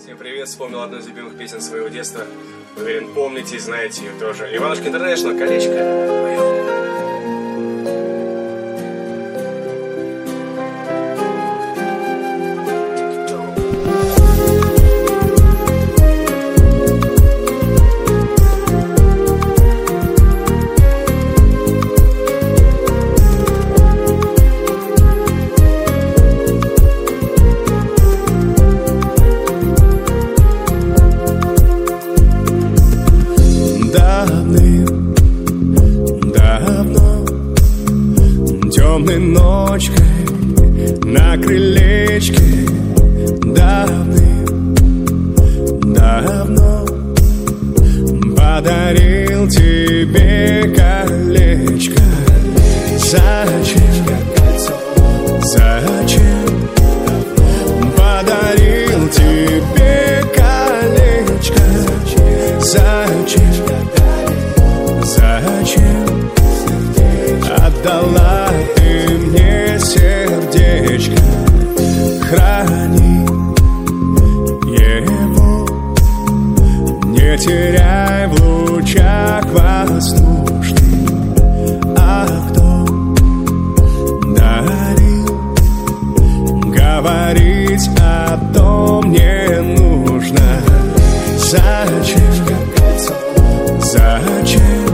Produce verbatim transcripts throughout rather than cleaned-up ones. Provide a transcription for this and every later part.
Всем привет, вспомнил одну из любимых песен своего детства. Уверен, помните и знаете ее тоже. Иванушки Интернешнл, «Колечко». Поем. Темной ночкой на крылечке давным-давно подарил тебе колечко. Зачем, зачем подарил тебе колечко? Зачем, зачем отдала ты мне сердечко? Храни его, не теряй в лучах воздушных. А кто дарил, говорить о том не нужно. Зачем, зачем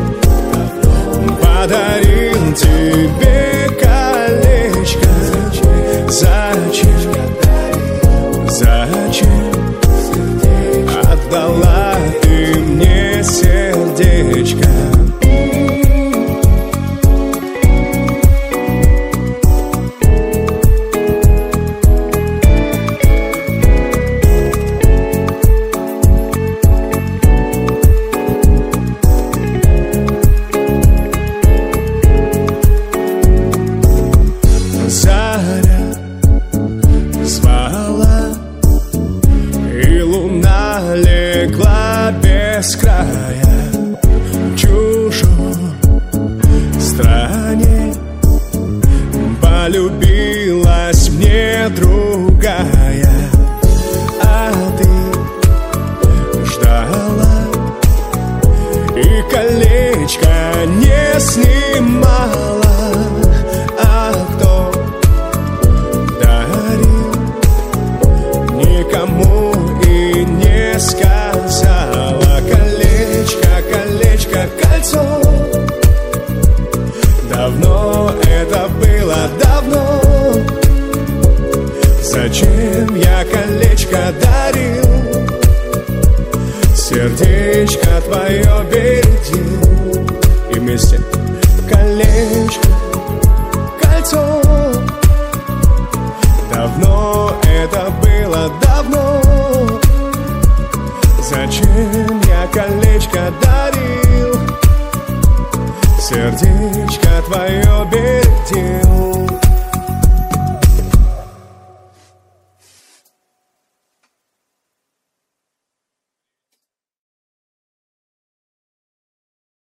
подарил тебе колечко? Зачем, зачем отдала ты мне сердечко? Заря звала, и луна легла без края. В чужой стране полюбилась мне другая, а ты ждала и колечко не снимала. А кто никому и не сказала? Колечко, колечко, кольцо. Давно это было, давно. Зачем я колечко дарил? Сердечко твое бередил. И вместе колечко, кольцо. Давно это было, давно. Зачем я колечко дарил? Сердечко твое бередил.